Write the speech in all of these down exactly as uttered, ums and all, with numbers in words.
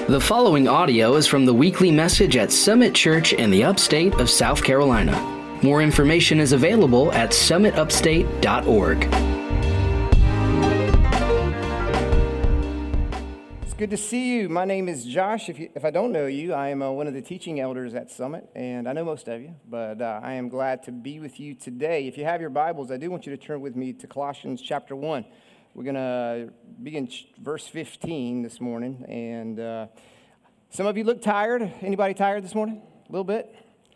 The following audio is from the weekly message at Summit Church in the upstate of South Carolina. More information is available at summit upstate dot org. It's good to see you. My name is Josh. If, you, if I don't know you, I am uh, one of the teaching elders at Summit, and I know most of you, but uh, I am glad to be with you today. If you have your Bibles, I do want you to turn with me to Colossians chapter one. We're going to begin verse fifteen this morning, and uh, some of you look tired. Anybody tired this morning? A little bit?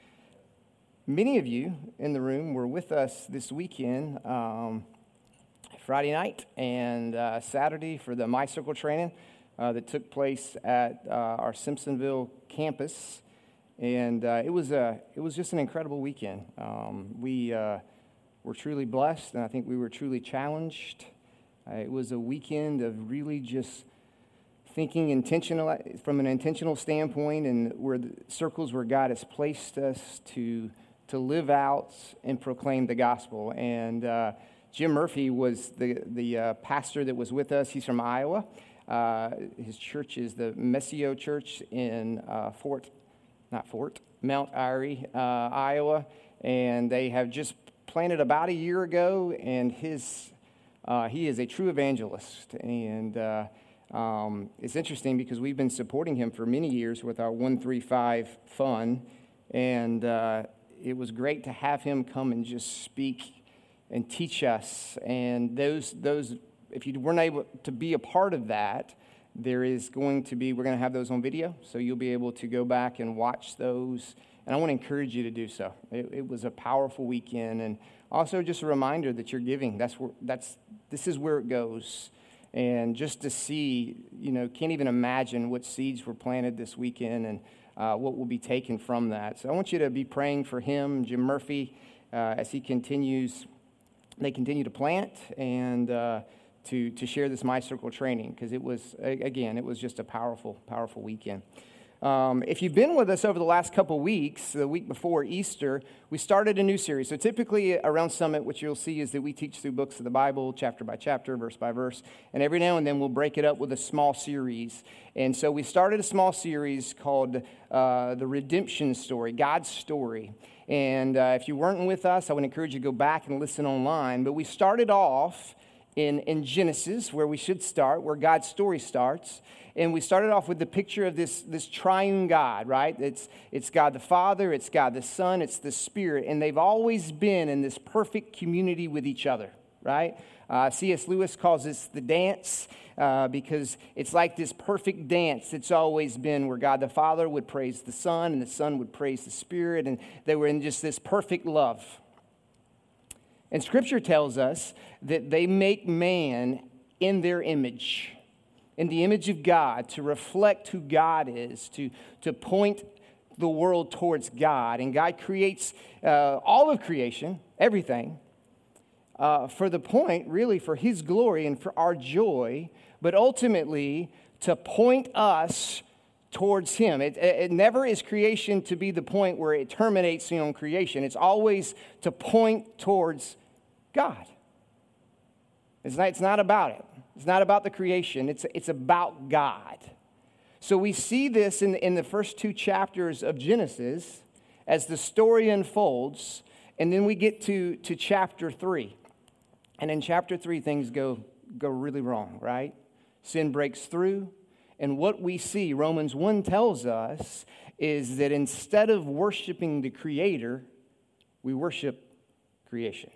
Many of you in the room were with us this weekend, um, Friday night and uh, Saturday for the My Circle training uh, that took place at uh, our Simpsonville campus, and uh, it was a it was just an incredible weekend. Um, we uh, were truly blessed, and I think we were truly challenged. Uh, it was a weekend of really just thinking intentional from an intentional standpoint, and where the circles where God has placed us to to live out and proclaim the gospel. And uh, Jim Murphy was the the uh, pastor that was with us. He's from Iowa. Uh, his church is the Messio Church in uh, Fort, not Fort, Mount Airy, uh, Iowa, and they have just planted about a year ago. And his Uh, he is a true evangelist, and uh, um, it's interesting because we've been supporting him for many years with our one three five fund, and uh, it was great to have him come and just speak and teach us. And those, those, if you weren't able to be a part of that, there is going to be, we're going to have those on video, so you'll be able to go back and watch those. And I want to encourage you to do so. It, it was a powerful weekend, and also just a reminder that you're giving. That's where that's this is where it goes. And just to see, you know, can't even imagine what seeds were planted this weekend and uh, what will be taken from that. So I want you to be praying for him, Jim Murphy, uh, as he continues. They continue to plant and uh, to to share this My Circle training, because it was again it was just a powerful powerful weekend. Um, if you've been with us over the last couple weeks, the week before Easter, we started a new series. So typically around Summit, what you'll see is that we teach through books of the Bible, chapter by chapter, verse by verse. And every now and then we'll break it up with a small series. And so we started a small series called uh, The Redemption Story, God's Story. And uh, if you weren't with us, I would encourage you to go back and listen online. But we started off in, in Genesis, where we should start, where God's story starts. And we started off with the picture of this, this triune God, right? It's, it's God the Father, it's God the Son, it's the Spirit. And they've always been in this perfect community with each other, right? Uh, C S Lewis calls this the dance uh, because it's like this perfect dance that's always been, where God the Father would praise the Son and the Son would praise the Spirit. And they were in just this perfect love. And Scripture tells us that they make man in their image, in the image of God, to reflect who God is, to, to point the world towards God. And God creates uh, all of creation, everything, uh, for the point, really, for His glory and for our joy, but ultimately to point us towards Him. It, it never is creation to be the point where it terminates, you know, creation. It's always to point towards God. It's not, it's not about it. It's not about the creation. It's, it's about God. So we see this in, in the first two chapters of Genesis as the story unfolds, and then we get to, to chapter three. And in chapter three, things go, go really wrong, right? Sin breaks through, and what we see, Romans one tells us, is that instead of worshiping the Creator, we worship creation.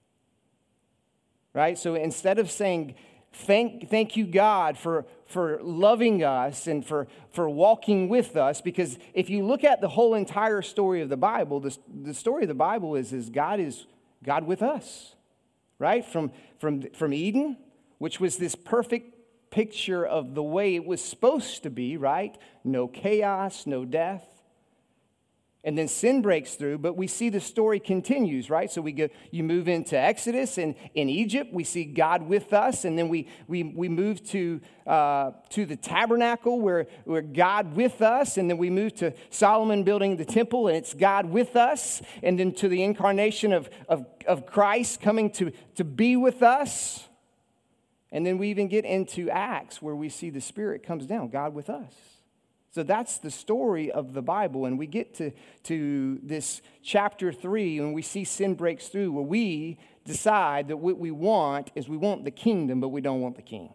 Right? So instead of saying, Thank, thank you, God, for, for loving us and for, for walking with us. Because if you look at the whole entire story of the Bible, the, the story of the Bible is, is God is God with us, right? From, from, from Eden, which was this perfect picture of the way it was supposed to be, right? No chaos, no death. And then sin breaks through, but we see the story continues, right? So we go, you move into Exodus, and in Egypt we see God with us, and then we we we move to uh, to the tabernacle where where God with us, and then we move to Solomon building the temple, and it's God with us, and then to the incarnation of of, of Christ coming to to be with us, and then we even get into Acts where we see the Spirit comes down, God with us. So that's the story of the Bible. And we get to, to this chapter three, and we see sin breaks through, where we decide that what we want is we want the kingdom, but we don't want the king.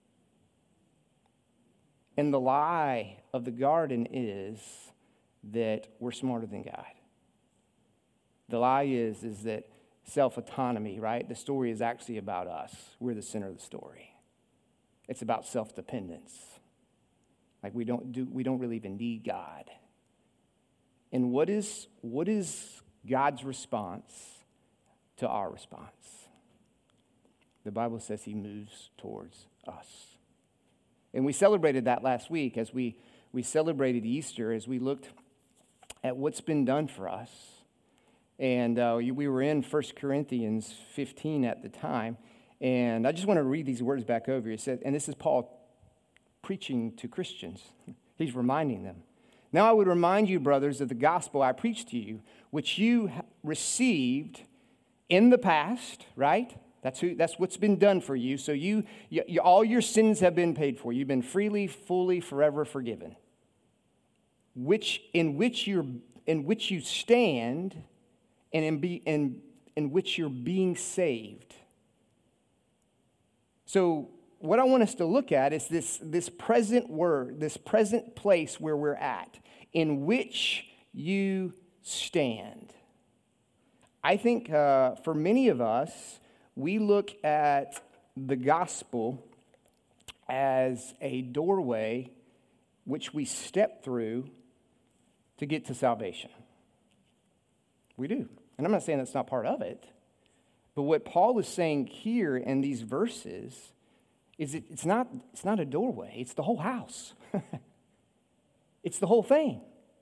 And the lie of the garden is that we're smarter than God. The lie is, is that self-autonomy, right? The story is actually about us. We're the center of the story. It's about self-dependence. Like we don't do, we don't really even need God. And what is, what is God's response to our response? The Bible says he moves towards us. And we celebrated that last week as we, we celebrated Easter, as we looked at what's been done for us. And uh, we were in First Corinthians fifteen at the time. And I just want to read these words back over. It said, and this is Paul preaching to Christians. He's reminding them. Now I would remind you, brothers, of the gospel I preached to you, which you received in the past, right? That's who. That's what's been done for you. So you, you, all your sins have been paid for. You've been freely, fully, forever forgiven. Which in which you're in which you stand, and in be in in which you're being saved. So what I want us to look at is this this present word, this present place where we're at, in which you stand. I think uh, for many of us, we look at the gospel as a doorway which we step through to get to salvation. We do. And I'm not saying that's not part of it. But what Paul is saying here in these verses is it, it's not, it's not a doorway. It's the whole house. It's the whole thing.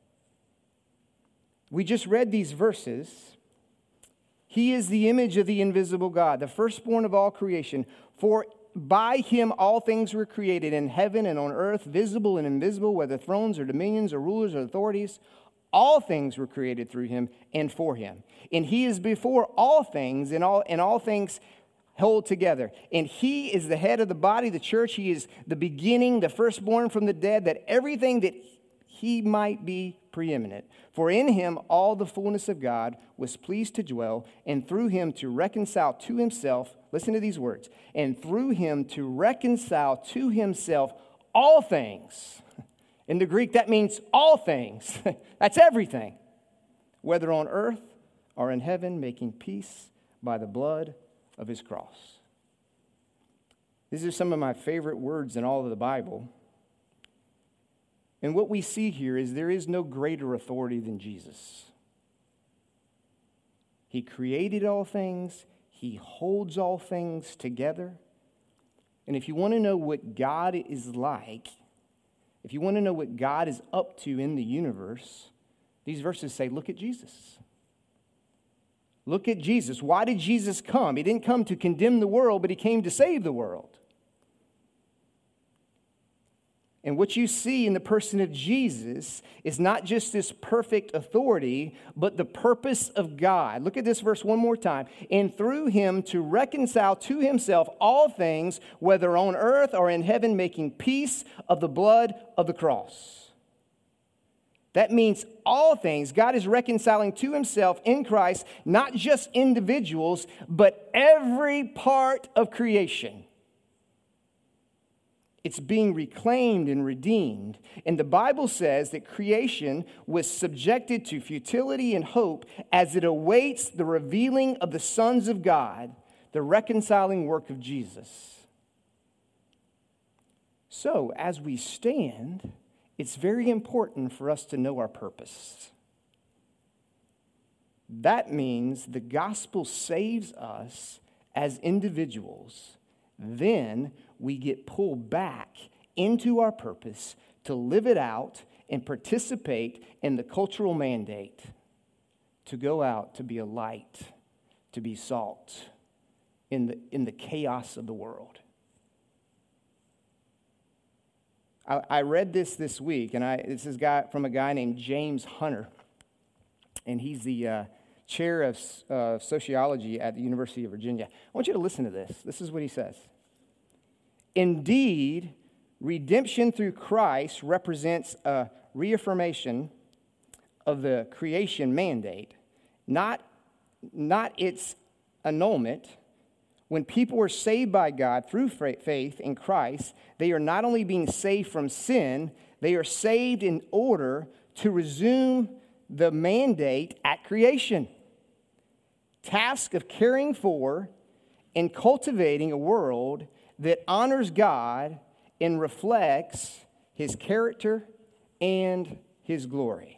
We just read these verses. He is the image of the invisible God, the firstborn of all creation. For by him all things were created in heaven and on earth, visible and invisible, whether thrones or dominions or rulers or authorities. All things were created through him and for him. And he is before all things, and all, and all things hold together. And he is the head of the body, the church. He is the beginning, the firstborn from the dead, that everything that he might be preeminent. For in him all the fullness of God was pleased to dwell, and through him to reconcile to himself, listen to these words, and through him to reconcile to himself all things. In the Greek, that means all things. That's everything. Whether on earth or in heaven, making peace by the blood of his cross. These are some of my favorite words in all of the Bible. And what we see here is there is no greater authority than Jesus. He created all things. He holds all things together. And if you want to know what God is like, if you want to know what God is up to in the universe, these verses say, look at Jesus. Look at Jesus. Why did Jesus come? He didn't come to condemn the world, but he came to save the world. And what you see in the person of Jesus is not just this perfect authority, but the purpose of God. Look at this verse one more time. And through him to reconcile to himself all things, whether on earth or in heaven, making peace of the blood of the cross. That means all things. God is reconciling to himself in Christ, not just individuals, but every part of creation. It's being reclaimed and redeemed. And the Bible says that creation was subjected to futility and hope as it awaits the revealing of the sons of God, the reconciling work of Jesus. So, as we stand, it's very important for us to know our purpose. That means the gospel saves us as individuals. Then we get pulled back into our purpose to live it out and participate in the cultural mandate to go out to be a light, to be salt in the, in the chaos of the world. I, I read this this week, and I this is guy, from a guy named James Hunter, and he's the uh, chair of uh, sociology at the University of Virginia. I want you to listen to this. This is what he says. Indeed, Redemption through Christ represents a reaffirmation of the creation mandate, not, not its annulment. When people are saved by God through faith in Christ, they are not only being saved from sin, they are saved in order to resume the mandate at creation. Task of caring for and cultivating a world that honors God and reflects His character and His glory.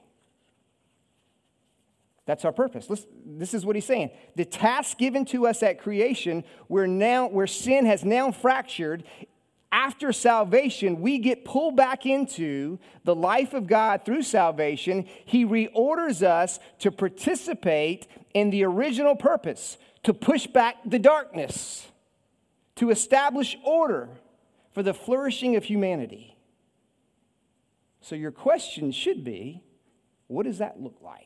That's our purpose. Listen, this is what he's saying. The task given to us at creation, where now where sin has now fractured, after salvation, we get pulled back into the life of God through salvation. He reorders us to participate in the original purpose, to push back the darkness, to establish order for the flourishing of humanity. So your question should be, what does that look like?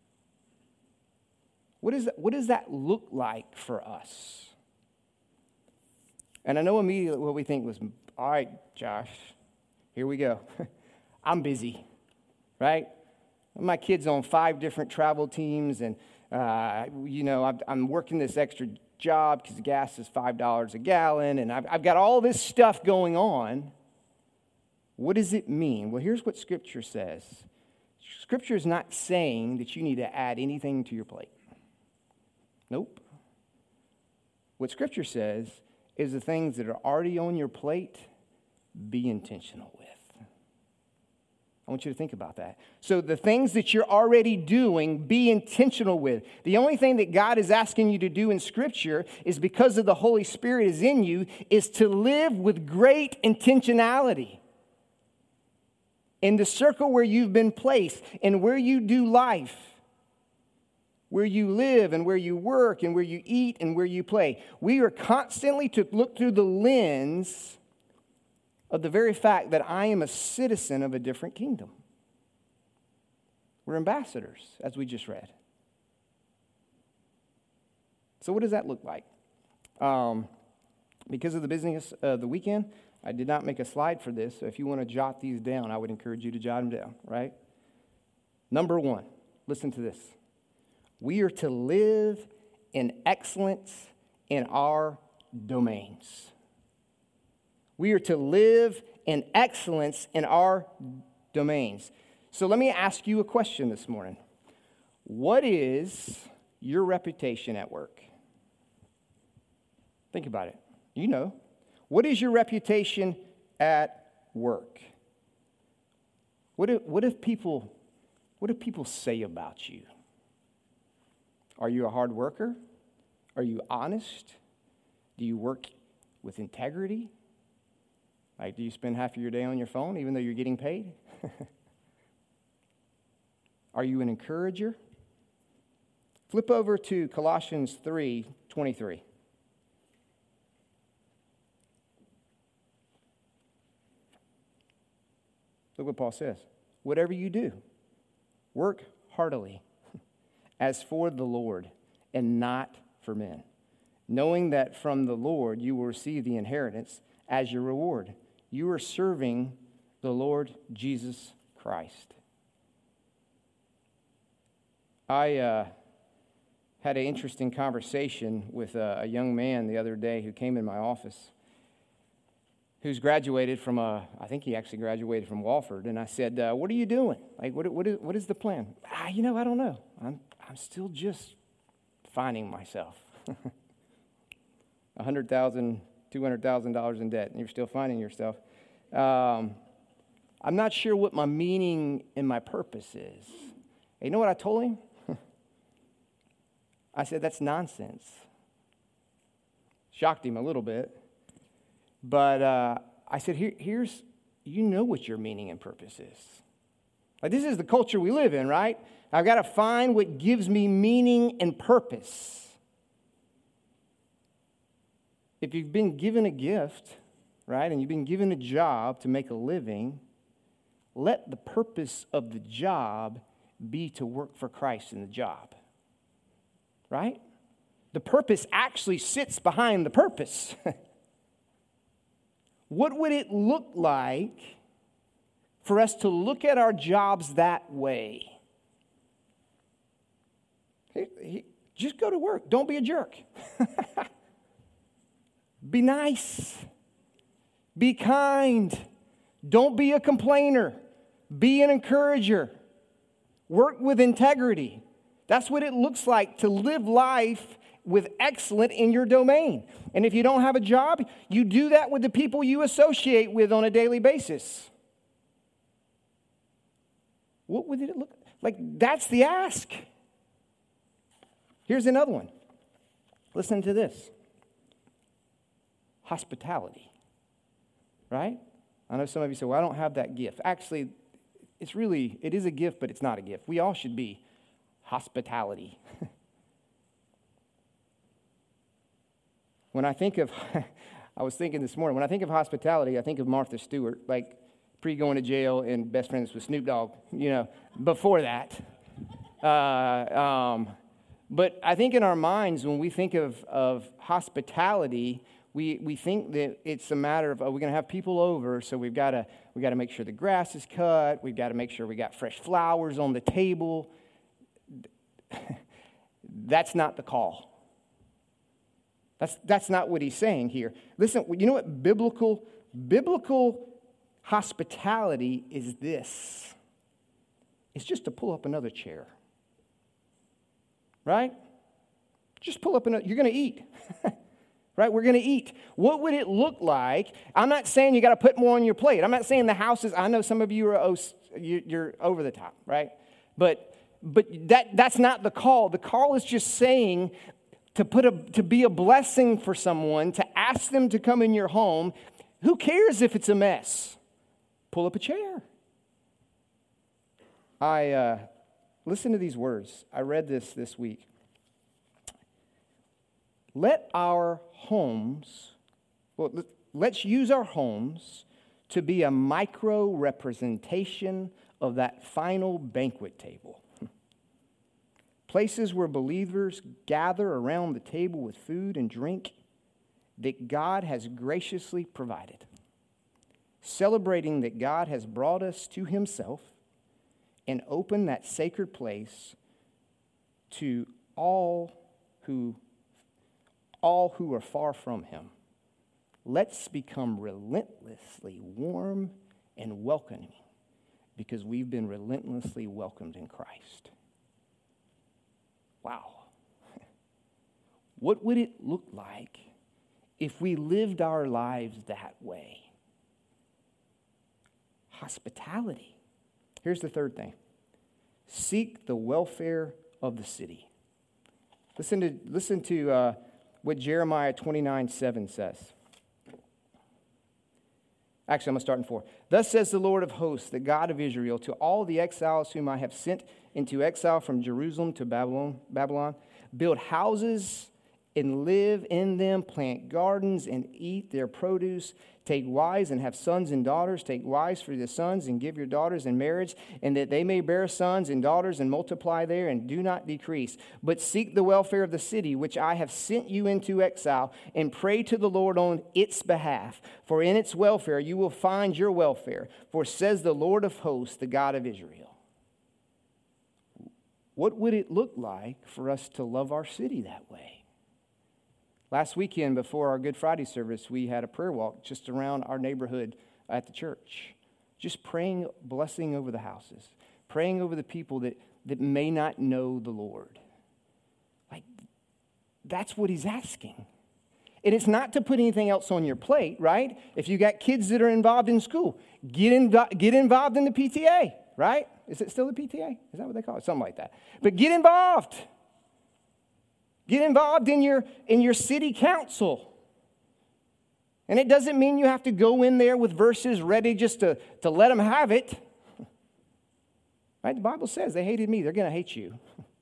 What, is that, what does that look like for us? And I know immediately what we think was, all right, Josh, here we go. I'm busy, right? My kid's on five different travel teams, and, uh, you know, I'm, I'm working this extra job because gas is five dollars a gallon, and I've, I've got all this stuff going on. What does it mean? Well, here's what Scripture says. Scripture is not saying that you need to add anything to your plate. Nope. What Scripture says is the things that are already on your plate, be intentional with. I want you to think about that. So the things that you're already doing, be intentional with. The only thing that God is asking you to do in Scripture is, because of the Holy Spirit is in you, is to live with great intentionality in the circle where you've been placed and where you do life, where you live and where you work and where you eat and where you play. We are constantly to look through the lens of the very fact that I am a citizen of a different kingdom. We're ambassadors, as we just read. So what does that look like? Um, because of the busyness of the weekend, I did not make a slide for this, so if you want to jot these down, I would encourage you to jot them down, right? Number one, listen to this. We are to live in excellence in our domains. We are to live in excellence in our domains. So let me ask you a question this morning. What is your reputation at work? Think about it. You know. What is your reputation at work? What if, what if people, what do people say about you? Are you a hard worker? Are you honest? Do you work with integrity? Like, do you spend half of your day on your phone even though you're getting paid? Are you an encourager? Flip over to Colossians three twenty-three. Look what Paul says. Whatever you do, work heartily as for the Lord and not for men, knowing that from the Lord you will receive the inheritance as your reward. You are serving the Lord Jesus Christ. I uh, had an interesting conversation with a, a young man the other day who came in my office, who's graduated from a, I think he actually graduated from Wofford, and I said, uh, what are you doing? Like, what, what, is, what is the plan? Ah, you know, I don't know. I'm, I'm still just finding myself. one hundred thousand dollars, two hundred thousand dollars in debt, and you're still finding yourself. Um, I'm not sure what my meaning and my purpose is. And you know what I told him? I said, that's nonsense. Shocked him a little bit. But uh, I said, Here, here's, you know what your meaning and purpose is. Like, this is the culture we live in, right? I've got to find what gives me meaning and purpose. If you've been given a gift, right, and you've been given a job to make a living, let the purpose of the job be to work for Christ in the job, right? The purpose actually sits behind the purpose. What would it look like for us to look at our jobs that way? He, he, just go to work. Don't be a jerk. Be nice. Be kind. Don't be a complainer. Be an encourager. Work with integrity. That's what it looks like to live life with excellence in your domain. And if you don't have a job, you do that with the people you associate with on a daily basis. What would it look like? That's the ask. Here's another one. Listen to this. Hospitality. Right? I know some of you say, well, I don't have that gift. Actually, it's really, it is a gift, but it's not a gift. We all should be hospitality. When I think of, I was thinking this morning, when I think of hospitality, I think of Martha Stewart, like pre-going to jail and best friends with Snoop Dogg, you know, before that. Uh, um, but I think in our minds, when we think of, of hospitality, we, we think that it's a matter of, oh, we're going to have people over, so we've got to we got to make sure the grass is cut, we've got to make sure we got fresh flowers on the table. That's not the call. That's, that's not what he's saying here. Listen, you know what biblical, biblical hospitality is this? It's just to pull up another chair. Right? Just pull up another, you're going to eat. Right? We're going to eat. What would it look like? I'm not saying you got to put more on your plate. I'm not saying the house is, I know some of you are, you're over the top, right? But, but that, that's not the call. The call is just saying, to put a to be a blessing for someone, to ask them to come in your home. Who cares if it's a mess? Pull up a chair. I uh, listen to these words. I read this this week. Let our homes, well, let's use our homes to be a micro representation of that final banquet table. Places where believers gather around the table with food and drink that God has graciously provided. Celebrating that God has brought us to himself and opened that sacred place to all who, all who are far from him. Let's become relentlessly warm and welcoming because we've been relentlessly welcomed in Christ. Wow. What would it look like if we lived our lives that way? Hospitality. Here's the third thing. Seek the welfare of the city. Listen to, listen to uh, what Jeremiah twenty-nine seven says. Actually, I'm going to start in four. Thus says the Lord of hosts, the God of Israel, to all the exiles whom I have sent into exile from Jerusalem to Babylon, Babylon, build houses and live in them, plant gardens and eat their produce, take wives and have sons and daughters, take wives for the sons and give your daughters in marriage, and that they may bear sons and daughters and multiply there and do not decrease. But seek the welfare of the city which I have sent you into exile, and pray to the Lord on its behalf. For in its welfare you will find your welfare. For says the Lord of hosts, the God of Israel. What would it look like for us to love our city that way? Last weekend, before our Good Friday service, we had a prayer walk just around our neighborhood at the church. Just praying blessing over the houses. Praying over the people that, that may not know the Lord. Like, that's what he's asking. And it's not to put anything else on your plate, right? If you got kids that are involved in school, get, in, get involved in the P T A, right? Is it still the P T A? Is that what they call it? Something like that. But get involved. Get involved in your, in your city council. And it doesn't mean you have to go in there with verses ready just to, to let them have it. Right? The Bible says they hated me. They're going to hate you.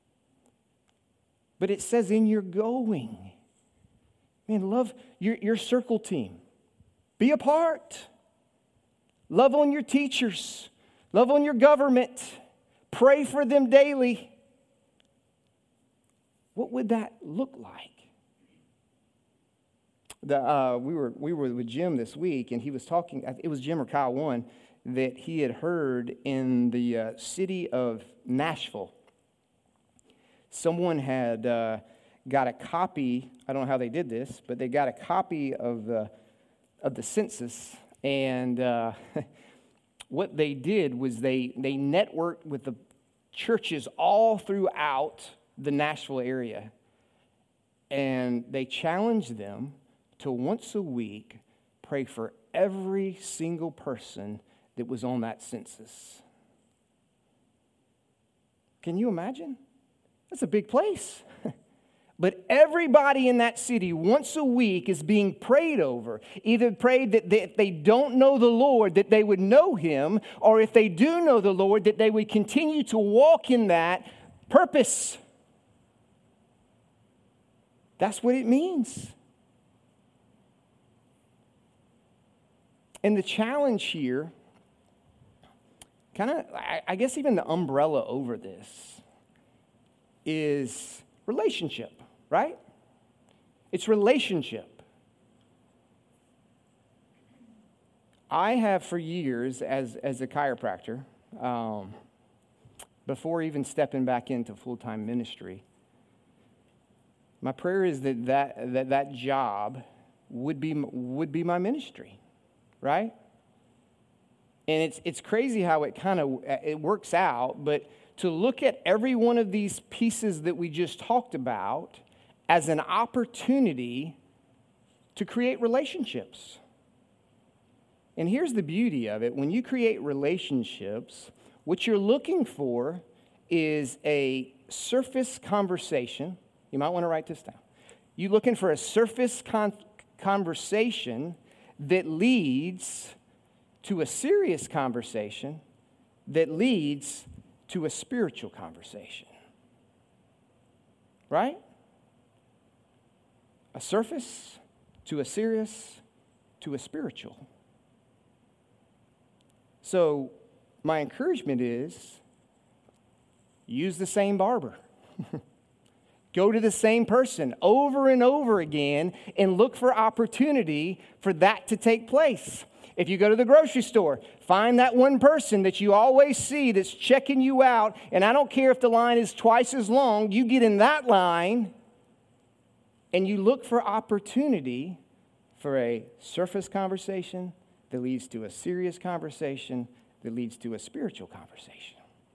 But it says in your going. Man, love your, your circle team. Be a part. Love on your teachers. Love on your government. Pray for them daily. What would that look like? The, uh, we were we were with Jim this week, and he was talking. It was Jim or Kyle one that he had heard in the uh, city of Nashville. Someone had uh, got a copy. I don't know how they did this, but they got a copy of the of the census, and uh, what they did was they they networked with the churches all throughout the Nashville area, and they challenged them to once a week pray for every single person that was on that census. Can you imagine? That's a big place. But everybody in that city once a week is being prayed over. Either prayed that they, if they don't know the Lord, that they would know Him, or if they do know the Lord, that they would continue to walk in that purpose. That's what it means. And the challenge here, kind of, I guess even the umbrella over this, is relationship, right? It's relationship. I have for years, as, as a chiropractor, um, before even stepping back into full-time ministry, my prayer is that that, that, that job would be, would be my ministry. Right? And it's it's crazy how it kind of it works out, but to look at every one of these pieces that we just talked about as an opportunity to create relationships. And here's the beauty of it. When you create relationships, what you're looking for is a surface conversation. You might want to write this down. You're looking for a surface con- conversation that leads to a serious conversation that leads to a spiritual conversation. Right? A surface to a serious to a spiritual. So my encouragement is use the same barber. Go to the same person over and over again and look for opportunity for that to take place. If you go to the grocery store, find that one person that you always see that's checking you out, and I don't care if the line is twice as long, you get in that line and you look for opportunity for a surface conversation that leads to a serious conversation that leads to a spiritual conversation.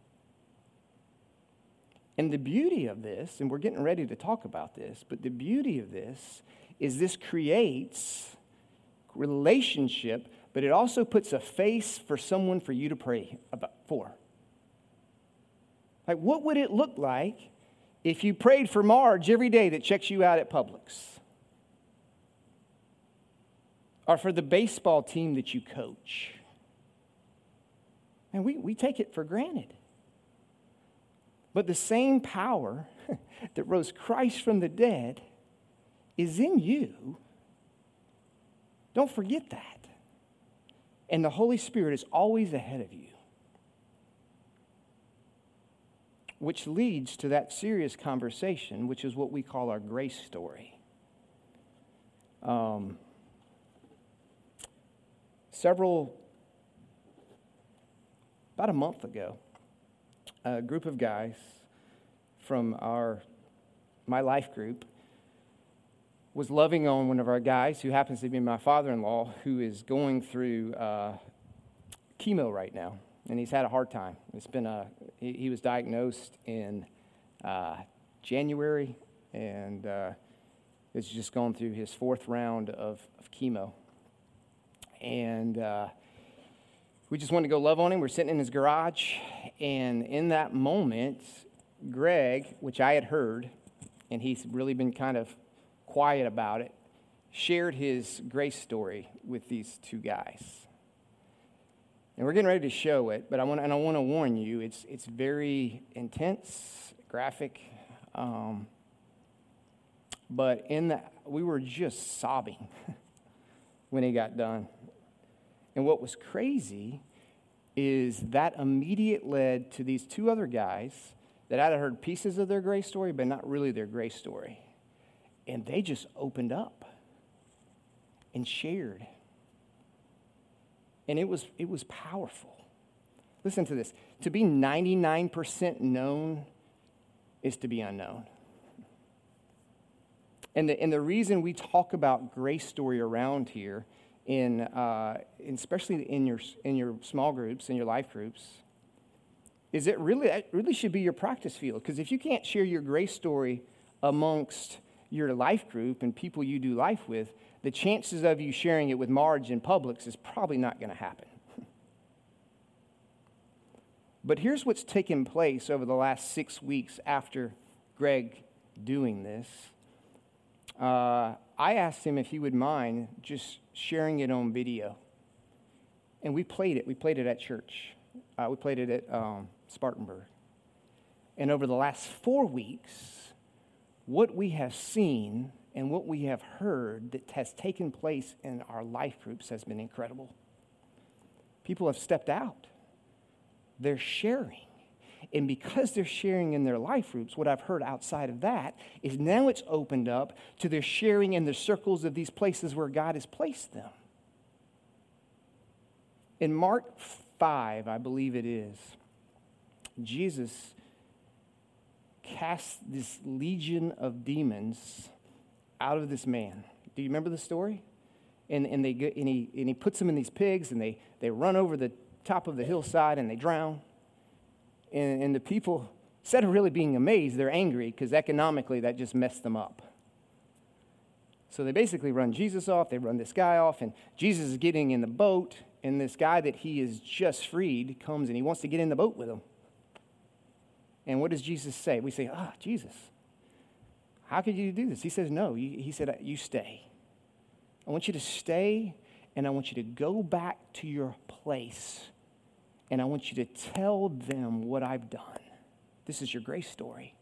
And the beauty of this, and we're getting ready to talk about this, but the beauty of this is this creates relationship, but it also puts a face for someone for you to pray about for. Like, what would it look like if you prayed for Marge every day that checks you out at Publix? Or for the baseball team that you coach? And we, we take it for granted. But the same power that rose Christ from the dead is in you. Don't forget that. And the Holy Spirit is always ahead of you. Which leads to that serious conversation, which is what we call our grace story. Um, several, about a month ago, a group of guys from our my life group was loving on one of our guys who happens to be my father-in-law, who is going through uh, chemo right now, and he's had a hard time. It's been a he, he was diagnosed in uh, January, and uh, is just going through his fourth round of, of chemo, and uh, we just wanted to go love on him. We're sitting in his garage, and in that moment, Greg, which I had heard, and he's really been kind of quiet about it, shared his grace story with these two guys. And we're getting ready to show it, but I want and I want to warn you, it's it's very intense, graphic, um, but in that we were just sobbing when he got done. And what was crazy is that immediate led to these two other guys that I'd heard pieces of their grace story, but not really their grace story. And they just opened up. and shared. And it was it was powerful. Listen to this. To be ninety-nine percent known is to be unknown. And the, and the reason we talk about Grace Story around here, in, uh, especially in your in your small groups, in your life groups, is it really it really should be your practice field. Because if you can't share your Grace Story amongst your life group and people you do life with, the chances of you sharing it with Marge in Publix is probably not going to happen. But here's what's taken place over the last six weeks after Greg doing this. Uh, I asked him if he would mind just sharing it on video. And we played it. We played it at church. Uh, we played it at um, Spartanburg. And over the last four weeks, what we have seen and what we have heard that has taken place in our life groups has been incredible. People have stepped out. They're sharing. And because they're sharing in their life groups, what I've heard outside of that is now it's opened up to their sharing in the circles of these places where God has placed them. In Mark five, I believe it is, Jesus casts this legion of demons out of this man. Do you remember the story? And and they get, and he and he puts them in these pigs, and they they run over the top of the hillside and they drown. And, and the people, instead of really being amazed, they're angry because economically that just messed them up. So they basically run Jesus off, they run this guy off, and Jesus is getting in the boat, and this guy that he has just freed comes and he wants to get in the boat with him. And what does Jesus say? We say, ah, Jesus, how could you do this? He says, no. He said, you stay. I want you to stay, and I want you to go back to your place, and I want you to tell them what I've done. This is your grace story.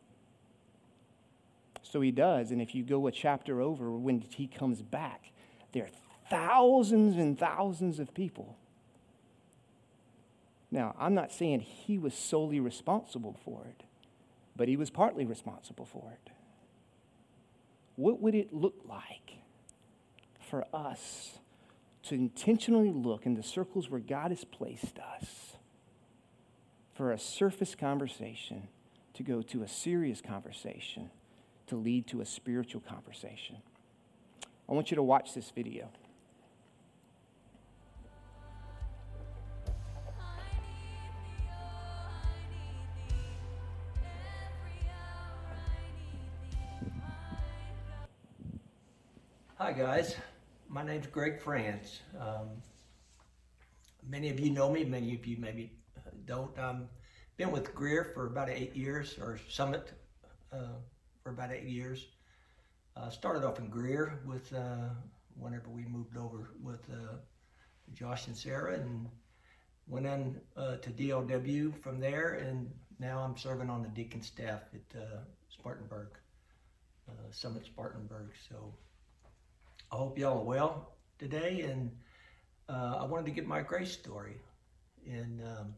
So he does, and if you go a chapter over, when he comes back, there are thousands and thousands of people. Now, I'm not saying he was solely responsible for it, but he was partly responsible for it. What would it look like for us to intentionally look in the circles where God has placed us for a surface conversation to go to a serious conversation to lead to a spiritual conversation? I want you to watch this video. Hi guys, my name's Greg France. Um, many of you know me, many of you maybe don't. I've um, been with Greer for about eight years, or Summit uh, for about eight years. Uh, started off in Greer with, uh, whenever we moved over with uh, Josh and Sarah, and went in uh, to D L W from there, and now I'm serving on the deacon staff at uh, Spartanburg, uh, Summit Spartanburg. So I hope y'all are well today, and uh, I wanted to get my grace story. And um,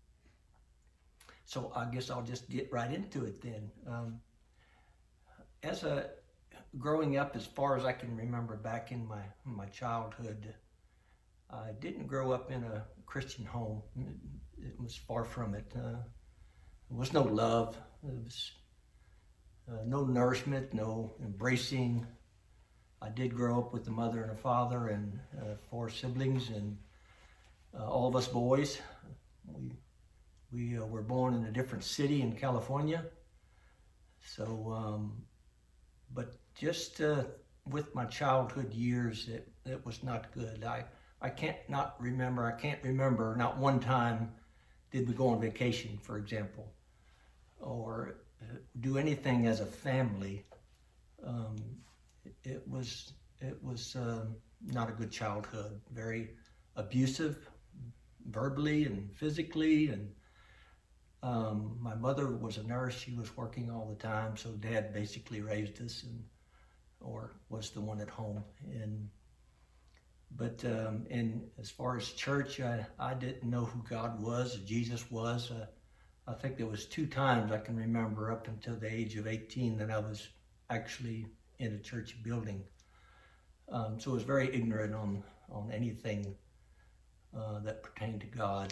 so I guess I'll just get right into it then. Um, as a growing up, as far as I can remember back in my, in my childhood, I didn't grow up in a Christian home. It was far from it. Uh, there was no love. There was uh, no nourishment, no embracing. I did grow up with a mother and a father and uh, four siblings, and uh, all of us boys. We we uh, were born in a different city in California. So, um, but just uh, with my childhood years, it, it was not good. I, I can't not remember, I can't remember, not one time did we go on vacation, for example, or uh, do anything as a family. Um, It was it was um, not a good childhood. Very abusive, verbally and physically. And um, my mother was a nurse. She was working all the time, so Dad basically raised us, and or was the one at home. And but um, and as far as church, I, I didn't know who God was, or Jesus was. Uh, I think there was two times I can remember up until the age of eighteen that I was actually in a church building. Um, so I was very ignorant on, on anything uh, that pertained to God.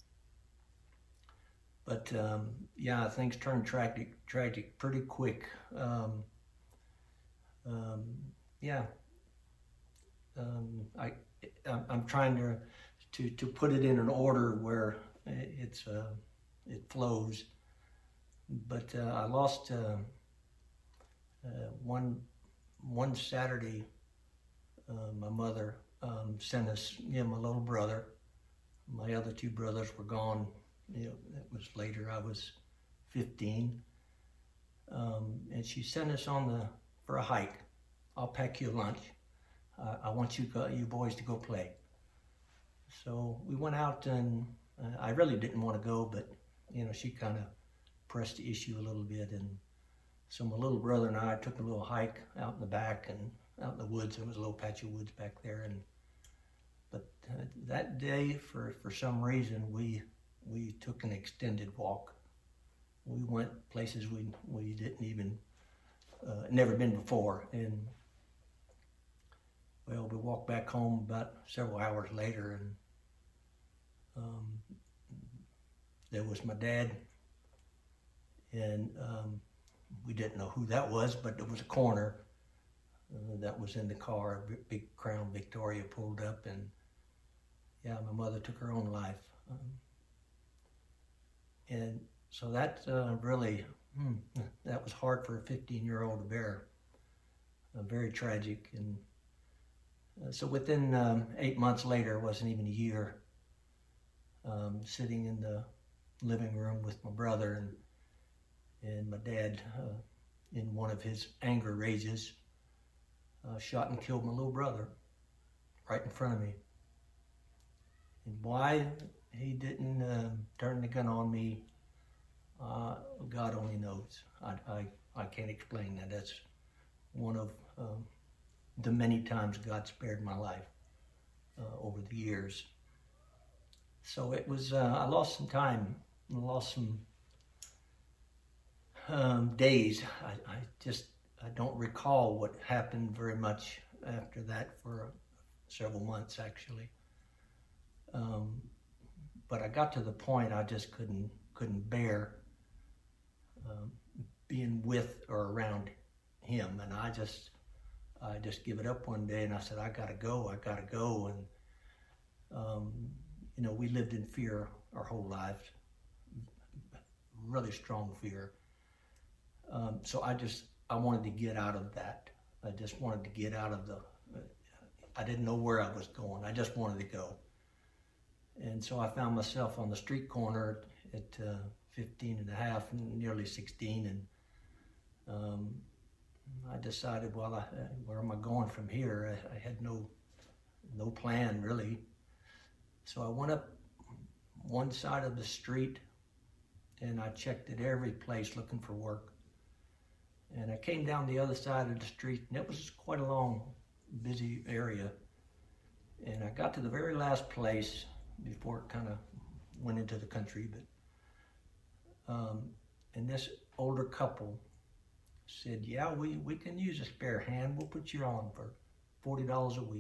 But um, yeah, things turned tragic, tragic pretty quick. Um, um, yeah, um, I, I'm trying to, to to put it in an order where it's uh, it flows. But uh, I lost uh, uh, one one Saturday. Uh, my mother um, sent us, you know, my little brother. My other two brothers were gone. You know, it was later. I was fifteen, um, and she sent us on the for a hike. I'll pack you lunch. Uh, I want you go, you boys to go play. So we went out, and uh, I really didn't want to go, but you know, she kind of pressed the issue a little bit, and so my little brother and I took a little hike out in the back and out in the woods. There was a little patch of woods back there, and but uh, that day, for for some reason, we we took an extended walk. We went places we we didn't even uh, never been before, and well, we walked back home about several hours later, and um, there was my dad, and um, we didn't know who that was, but there was a coroner uh, that was in the car. A big Crown Victoria pulled up, and yeah, my mother took her own life. Um, and so that uh, really, hmm, that was hard for a fifteen-year-old to bear. Uh, very tragic. And uh, so within um, eight months later, it wasn't even a year, um, sitting in the living room with my brother, and and my dad, uh, in one of his anger rages, uh, shot and killed my little brother right in front of me. And why he didn't uh, turn the gun on me, uh, God only knows. I, I, I can't explain that. That's one of um, the many times God spared my life uh, over the years. So it was, uh, I lost some time, I lost some um, days. I, I just, I don't recall what happened very much after that for several months, actually. Um, but I got to the point I just couldn't couldn't bear um, being with or around him, and I just I just give it up one day, and I said, I gotta go, I gotta go. And um, you know, we lived in fear our whole lives, really strong fear. Um, so I just I wanted to get out of that. I just wanted to get out of the. I didn't know where I was going. I just wanted to go. And so I found myself on the street corner at, at uh, fifteen and a half, nearly sixteen, and um, I decided, well, I, where am I going from here? I, I had no no plan, really. So I went up one side of the street, and I checked at every place looking for work. And I came down the other side of the street, and it was quite a long, busy area. And I got to the very last place before it kind of went into the country, but um, and this older couple said, yeah, we, we can use a spare hand. We'll put you on for forty dollars a week.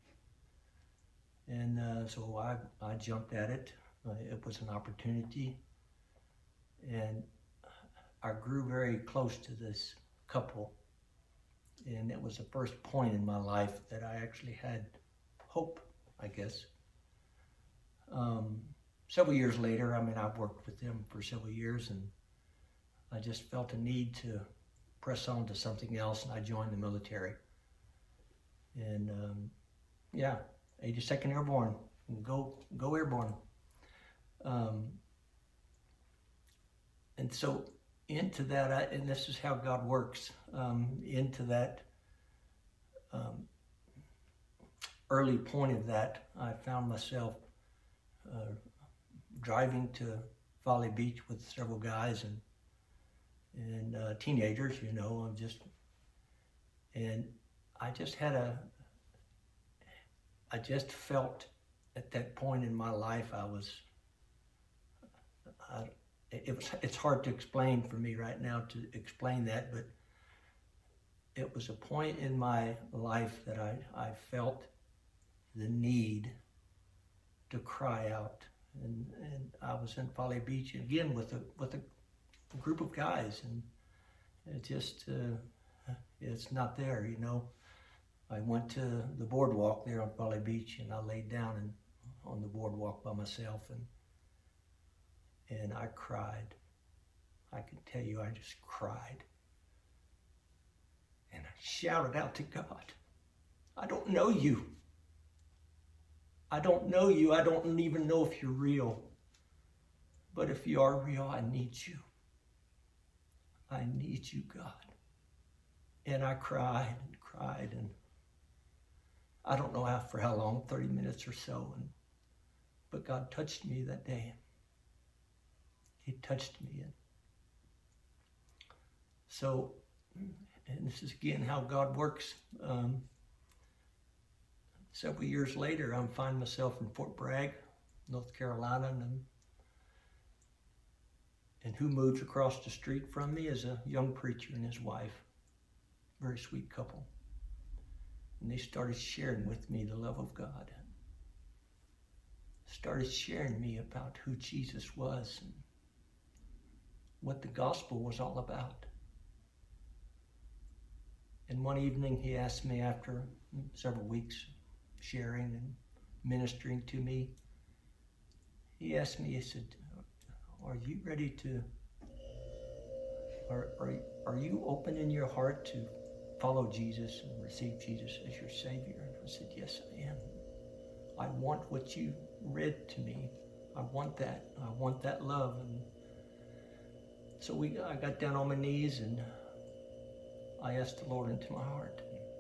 And uh, so I, I jumped at it. Uh, it was an opportunity. And I grew very close to this couple. And it was the first point in my life that I actually had hope, I guess. Um, several years later, I mean, I've worked with them for several years, and I just felt a need to press on to something else, and I joined the military. And um, yeah, eighty-second Airborne, go go Airborne. Um, and so into that, I, and this is how God works, um, into that um, early point of that, I found myself uh, driving to Folly Beach with several guys and and uh, teenagers, you know, I'm just, and I just had a, I just felt at that point in my life I was, I, it was, it's hard to explain for me right now to explain that, but it was a point in my life that I, I felt the need to cry out. And, and I was in Folly Beach again with a, with a group of guys, and it just, uh, it's not there, you know. I went to the boardwalk there on Folly Beach, and I laid down and, on the boardwalk by myself, and, and I cried. I can tell you, I just cried. And I shouted out to God, I don't know you. I don't know you. I don't even know if you're real. But if you are real, I need you. I need you, God. And I cried and cried, and I don't know how for how long, thirty minutes or so. And, but God touched me that day. He touched me. And so, and this is again how God works. Um, several years later, I find myself in Fort Bragg, North Carolina, and, and who moves across the street from me is a young preacher and his wife. Very sweet couple. And they started sharing with me the love of God. Started sharing me about who Jesus was and what the gospel was all about. And one evening he asked me, after several weeks sharing and ministering to me, he asked me, he said, are you ready to, are, are, are you open in your heart to follow Jesus and receive Jesus as your Savior? And I said, yes, I am. I want what you read to me. I want that. I want that love. And so we, I got down on my knees and I asked the Lord into my heart.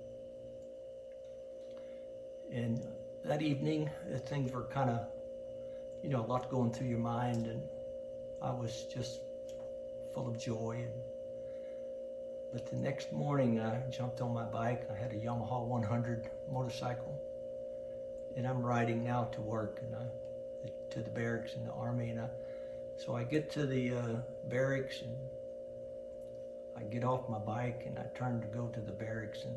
And that evening, things were kind of, you know, a lot going through your mind, and I was just full of joy. And, but the next morning, I jumped on my bike. I had a Yamaha one hundred motorcycle, and I'm riding now to work and I, to the barracks in the Army. And I, so I get to the uh, barracks, and I get off my bike and I turn to go to the barracks, and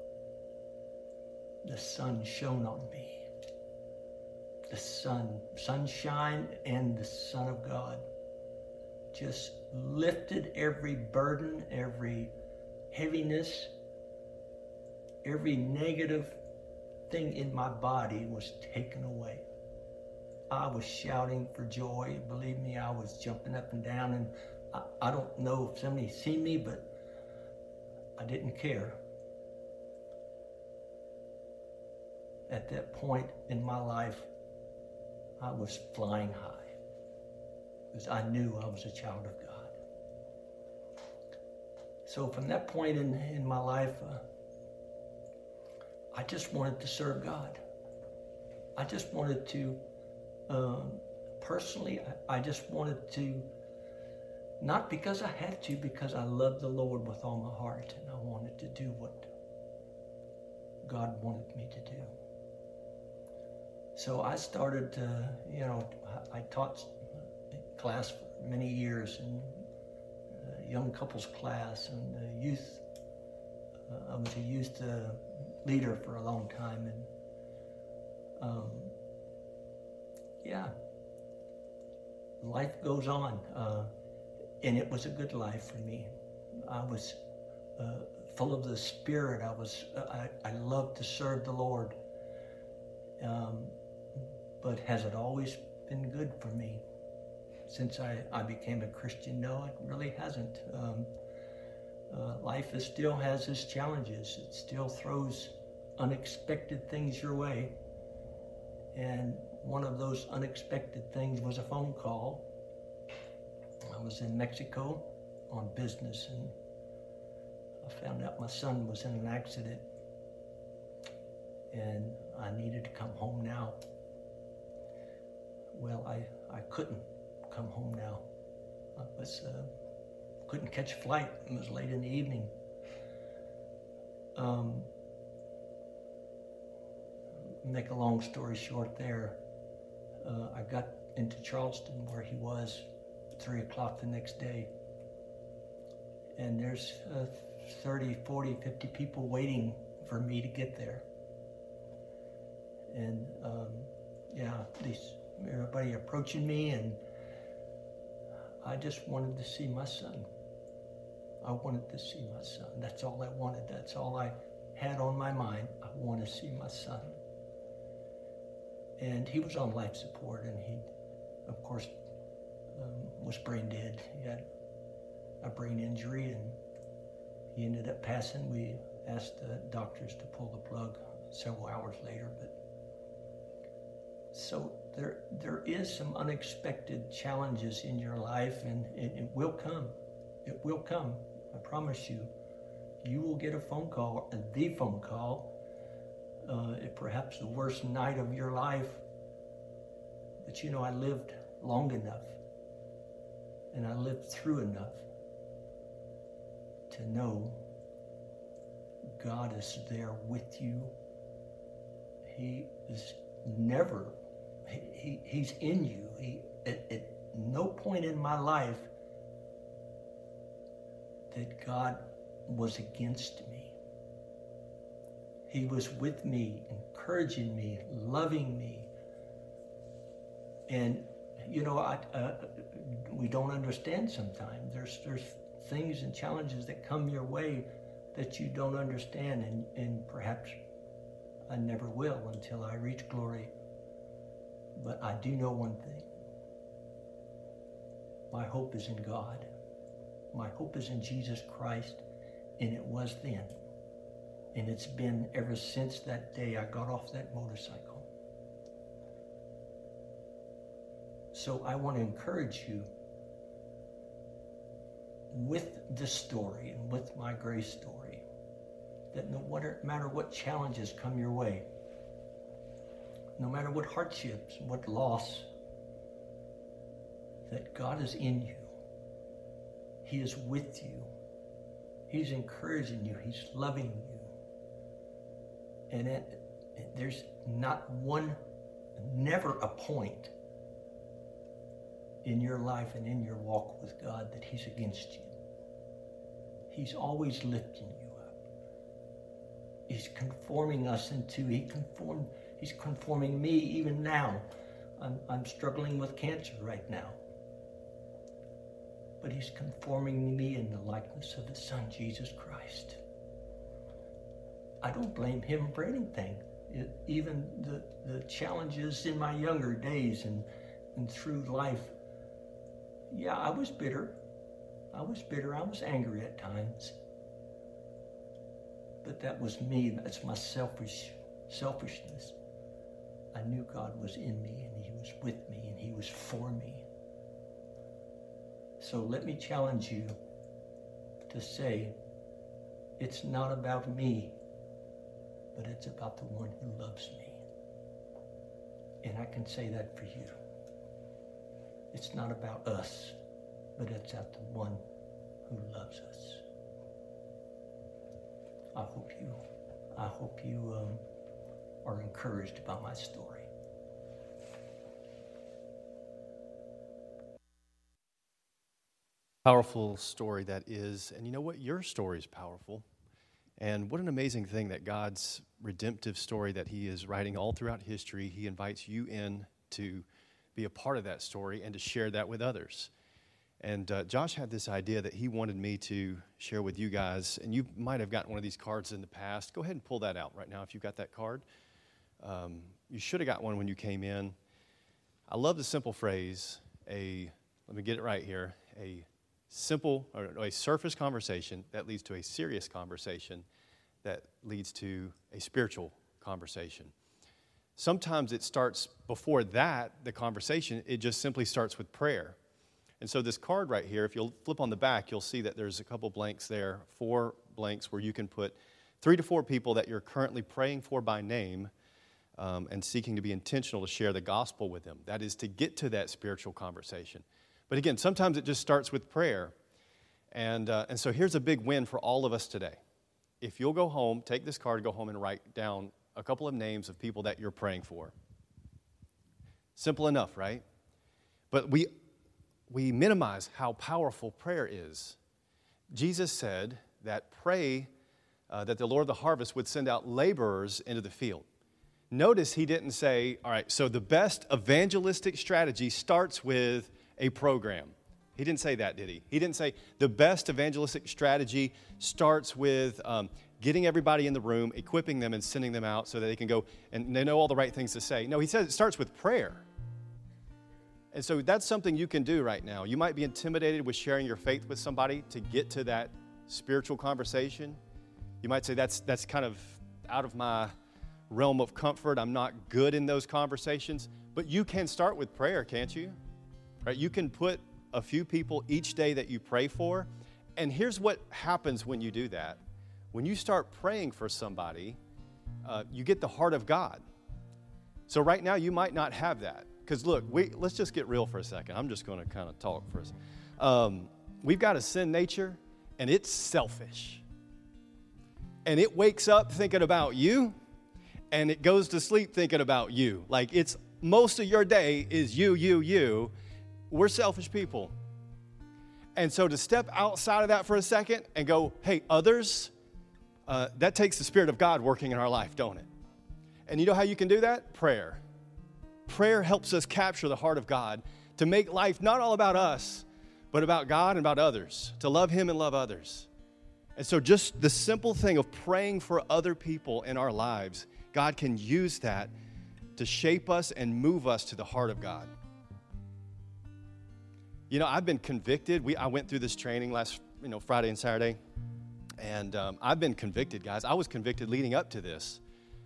the sun shone on me. The sun, sunshine and the Son of God just lifted every burden, every heaviness, every negative thing in my body was taken away. I was shouting for joy. Believe me, I was jumping up and down, and I, I don't know if somebody seen me, but I didn't care. At that point in my life, I was flying high because I knew I was a child of God. So from that point in, in my life, uh, I just wanted to serve God. I just wanted to, um, personally, I, I just wanted to, not because I had to, because I loved the Lord with all my heart, and I wanted to do what God wanted me to do. So I started, uh, you know, I taught class for many years, and uh, young couples class, and uh, youth. Uh, I was a youth uh, leader for a long time, and um, yeah, life goes on, uh, and it was a good life for me. I was uh, full of the Spirit. I was, uh, I, I loved to serve the Lord. Um, But has it always been good for me since I, I became a Christian? No, it really hasn't. Um, uh, life is, still has its challenges. It still throws unexpected things your way. And one of those unexpected things was a phone call. I was in Mexico on business, and I found out my son was in an accident, and I needed to come home now. Well, I, I couldn't come home now. I was, uh, couldn't catch a flight. It was late in the evening. Um, make a long story short there, uh, I got into Charleston where he was, three o'clock the next day. And there's uh, thirty, forty, fifty people waiting for me to get there. And um, yeah, these, everybody approaching me, and I just wanted to see my son. I wanted to see my son. That's all I wanted. That's all I had on my mind. I want to see my son. And he was on life support, and he, of course, um, was brain dead. He had a brain injury, and he ended up passing. We asked the doctors to pull the plug several hours later. But so there, there is some unexpected challenges in your life, and it, it will come. It will come. I promise you. You will get a phone call, and the phone call, uh, perhaps the worst night of your life. But you know, I lived long enough, and I lived through enough to know God is there with you. He is never, he, he he's in you. He, at, at no point in my life that God was against me. He was with me, encouraging me, loving me. And, you know, I, uh, we don't understand sometimes. There's there's things and challenges that come your way that you don't understand, and, and perhaps I never will until I reach glory. But I do know one thing. My hope is in God. My hope is in Jesus Christ. And it was then. And it's been ever since that day I got off that motorcycle. So I want to encourage you with this story and with my grace story, that no matter what challenges come your way, no matter what hardships, what loss, that God is in you. He is with you. He's encouraging you. He's loving you. And it, it, there's not one, never a point in your life and in your walk with God that he's against you. He's always lifting you up. He's conforming us into, he conformed, he's conforming me even now. I'm, I'm struggling with cancer right now. But he's conforming me in the likeness of his son, Jesus Christ. I don't blame him for anything. It, even the, the challenges in my younger days and, and through life. Yeah, I was bitter. I was bitter. I was angry at times. But that was me. That's my selfish selfishness. I knew God was in me, and he was with me, and he was for me. So let me challenge you to say, it's not about me, but it's about the one who loves me. And I can say that for you. It's not about us, but it's about the one who loves us. I hope you, I hope you um, are encouraged by my story. Powerful story that is, and you know what? Your story is powerful. And what an amazing thing that God's redemptive story that he is writing all throughout history, he invites you in to be a part of that story and to share that with others. And uh, Josh had this idea that he wanted me to share with you guys, and you might have gotten one of these cards in the past. Go ahead and pull that out right now if you've got that card. Um, you should have got one when you came in. I love the simple phrase, a, let me get it right here, a simple, or a surface conversation that leads to a serious conversation that leads to a spiritual conversation. Sometimes it starts before that, the conversation, it just simply starts with prayer. And so this card right here, if you'll flip on the back, you'll see that there's a couple blanks there, four blanks where you can put three to four people that you're currently praying for by name um, and seeking to be intentional to share the gospel with them. That is to get to that spiritual conversation. But again, sometimes it just starts with prayer. And, uh, and so here's a big win for all of us today. If you'll go home, take this card, go home and write down a couple of names of people that you're praying for. Simple enough, right? But we we minimize how powerful prayer is. Jesus said that pray uh, that the Lord of the harvest would send out laborers into the field. Notice he didn't say, all right, so the best evangelistic strategy starts with a program. He didn't say that, did he? He didn't say the best evangelistic strategy starts with um, getting everybody in the room, equipping them, and sending them out so that they can go and they know all the right things to say. No, he says it starts with prayer. And so that's something you can do right now. You might be intimidated with sharing your faith with somebody to get to that spiritual conversation. You might say, that's that's kind of out of my realm of comfort. I'm not good in those conversations. But you can start with prayer, can't you? Right? You can put a few people each day that you pray for. And here's what happens when you do that. When you start praying for somebody, uh, you get the heart of God. So right now, you might not have that. Because look, we, let's just get real for a second. I'm just going to kind of talk for a second. Um, we've got a sin nature, and it's selfish. And it wakes up thinking about you, and it goes to sleep thinking about you. Like it's most of your day is you, you, you. We're selfish people. And so to step outside of that for a second and go, hey, others, uh, that takes the Spirit of God working in our life, don't it? And you know how you can do that? Prayer. Prayer helps us capture the heart of God to make life not all about us, but about God and about others, to love Him and love others. And so just the simple thing of praying for other people in our lives, God can use that to shape us and move us to the heart of God. You know, I've been convicted. We I went through this training last, you know, Friday and Saturday, and um, I've been convicted, guys. I was convicted leading up to this.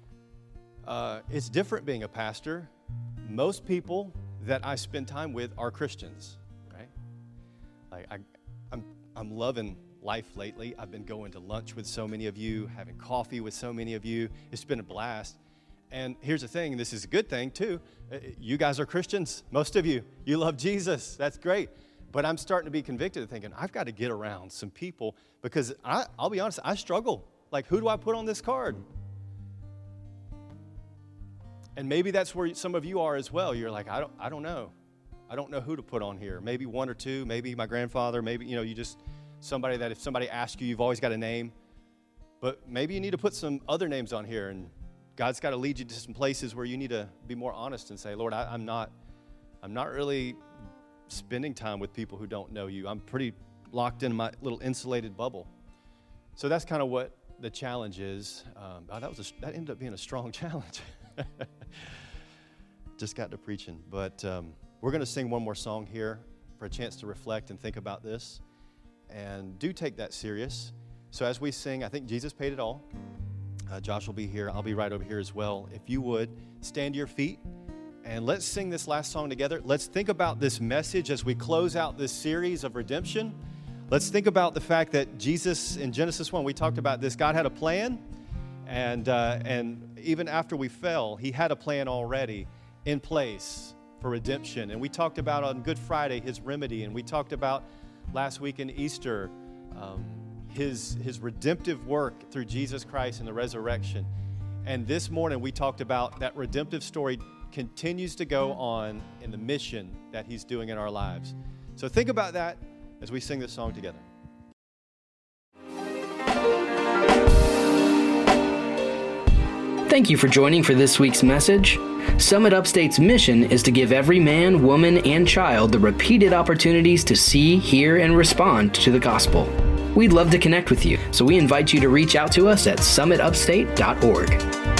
Uh, it's different being a pastor. Most people that I spend time with are Christians, right? Like I, I'm, I'm loving life lately. I've been going to lunch with so many of you, having coffee with so many of you. It's been a blast. And here's the thing, this is a good thing too. You guys are Christians, most of you. You love Jesus, that's great. But I'm starting to be convicted of thinking, I've got to get around some people because I, I'll be honest, I struggle. Like, who do I put on this card? And maybe that's where some of you are as well. You're like, I don't, I don't know. I don't know who to put on here. Maybe one or two, maybe my grandfather, maybe, you know, you just, somebody that if somebody asks you, you've always got a name. But maybe you need to put some other names on here, and God's got to lead you to some places where you need to be more honest and say, Lord, I, I'm not, I'm not really spending time with people who don't know you. I'm pretty locked in my little insulated bubble. So that's kind of what the challenge is. Um, oh, that was a, that ended up being a strong challenge. Just got to preaching. But um, we're going to sing one more song here for a chance to reflect and think about this. And do take that serious. So as we sing, I think Jesus paid it all. Uh, Josh will be here. I'll be right over here as well. If you would, stand to your feet and let's sing this last song together. Let's think about this message as we close out this series of redemption. Let's think about the fact that Jesus, in Genesis one, we talked about this. God had a plan, and uh, and even after we fell, He had a plan already in place for redemption. And we talked about on Good Friday His remedy, and we talked about last week in Easter um, His, his redemptive work through Jesus Christ and the resurrection. And this morning we talked about that redemptive story continues to go on in the mission that He's doing in our lives. So think about that as we sing this song together. Thank you for joining for this week's message. Summit Upstate's mission is to give every man, woman, and child the repeated opportunities to see, hear, and respond to the gospel. We'd love to connect with you, so we invite you to reach out to us at summit upstate dot org.